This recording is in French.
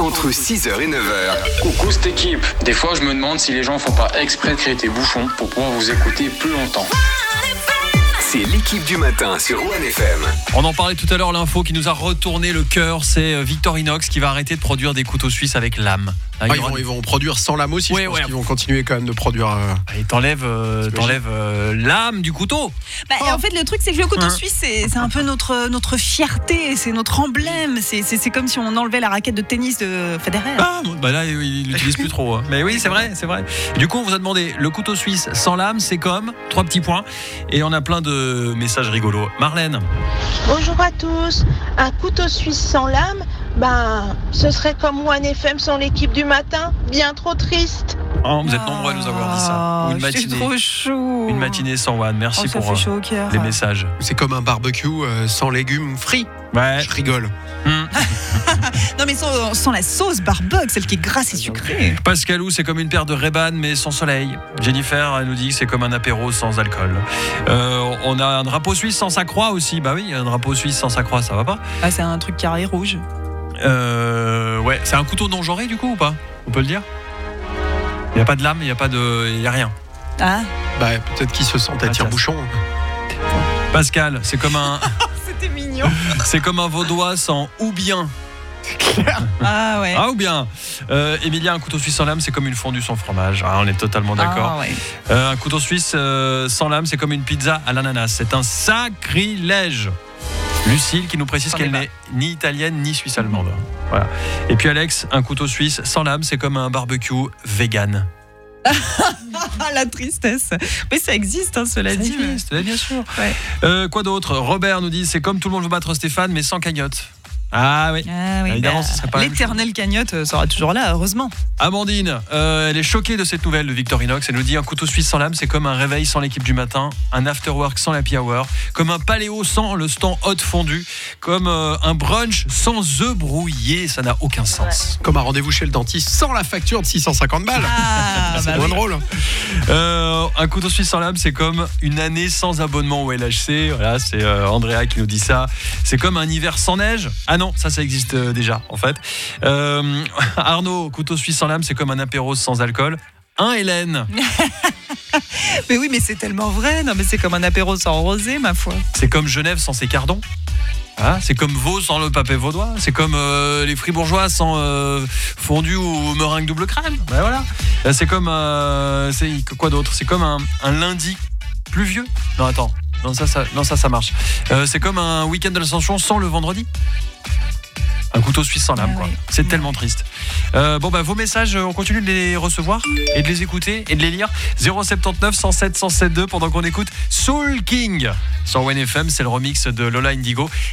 entre 6h et 9h. Coucou cette équipe. Des fois, je me demande si les gens font pas exprès de créer des bouchons pour pouvoir vous écouter plus longtemps. C'est l'équipe du matin sur One FM. On en parlait tout à l'heure, l'info qui nous a retourné le cœur, c'est Victorinox qui va arrêter de produire des couteaux suisses avec lame. Ils vont produire sans lame aussi, je pense qu'ils vont continuer quand même de produire... Et t'enlèves l'âme du couteau. En fait, le truc, c'est que le couteau suisse, c'est un peu notre fierté, c'est notre emblème. C'est comme si on enlevait la raquette de tennis de Federer. Là, il l'utilise plus trop. Mais oui, c'est vrai. Du coup, on vous a demandé, le couteau suisse sans lame, c'est comme 3 petits points. Et on a plein de messages rigolos. Marlène. Bonjour à tous. Un couteau suisse sans lame, ce serait comme One FM sans l'équipe du matin. Bien trop triste. Vous êtes nombreux à nous avoir dit ça. C'est trop chou. Une matinée sans One. Merci ça pour fait chaud au cœur. les messages. C'est comme un barbecue sans légumes frits. Ouais. Je rigole. Non mais sans la sauce barbecue, celle qui est grasse et sucrée. Pascalou, c'est comme une paire de Ray-Ban mais sans soleil. Jennifer, elle nous dit que c'est comme un apéro sans alcool. On a un drapeau suisse sans sa croix aussi. Bah oui, un drapeau suisse sans sa croix, ça va pas? C'est un truc carré rouge. Ouais, c'est un couteau non genré du coup ou pas? On peut le dire? Il n'y a pas de lame, il n'y a rien. Peut-être qu'ils se sentent à tire-bouchon. Pascal, c'est comme un... C'était mignon. C'est comme un vaudois sans ou bien. Ouais. Ou bien. Emilia, un couteau suisse sans lame, c'est comme une fondue sans fromage. On est totalement d'accord. Ouais. Un couteau suisse sans lame, c'est comme une pizza à l'ananas. C'est un sacrilège. Lucille qui nous précise qu'elle n'est ni italienne ni suisse-allemande. Voilà. Et puis Alex, un couteau suisse sans lame, c'est comme un barbecue vegan. La tristesse. Mais ça existe, cela dit. Existe, bien sûr. Ouais. Quoi d'autre? Robert nous dit, c'est comme tout le monde veut battre Stéphane, mais sans cagnotte. Oui. Évidemment, ce serait pas l'éternelle cagnotte sera toujours là, heureusement. Amandine, elle est choquée de cette nouvelle de Victorinox. Elle nous dit, un couteau suisse sans lame, c'est comme un réveil sans l'équipe du matin, un afterwork sans l'happy hour, comme un paléo sans le stand hot fondu, comme un brunch sans œufs brouillés. Ça n'a aucun sens. Comme un rendez-vous chez le dentiste sans la facture de 650 balles. C'est moins drôle. Un couteau suisse sans lame, c'est comme une année sans abonnement au LHC. Voilà, c'est Andrea qui nous dit ça. C'est comme un hiver sans neige. Non, ça existe déjà en fait. Arnaud, couteau suisse sans lame, c'est comme un apéro sans alcool. Hélène. Mais oui, mais c'est tellement vrai. Non, mais c'est comme un apéro sans rosé, ma foi. C'est comme Genève sans ses cardons. C'est comme Vaud sans le papé vaudois. C'est comme les fribourgeois sans fondue ou meringue double crème. Voilà. C'est comme quoi d'autre? C'est comme un lundi pluvieux. Non, attends. Non, ça marche. C'est comme un week-end de l'Ascension sans le vendredi. Un couteau suisse sans lame, quoi. Oui. C'est tellement triste. Vos messages, on continue de les recevoir et de les écouter et de les lire. 079 107 107 2 pendant qu'on écoute Soul King sur One FM. C'est le remix de Lola Indigo.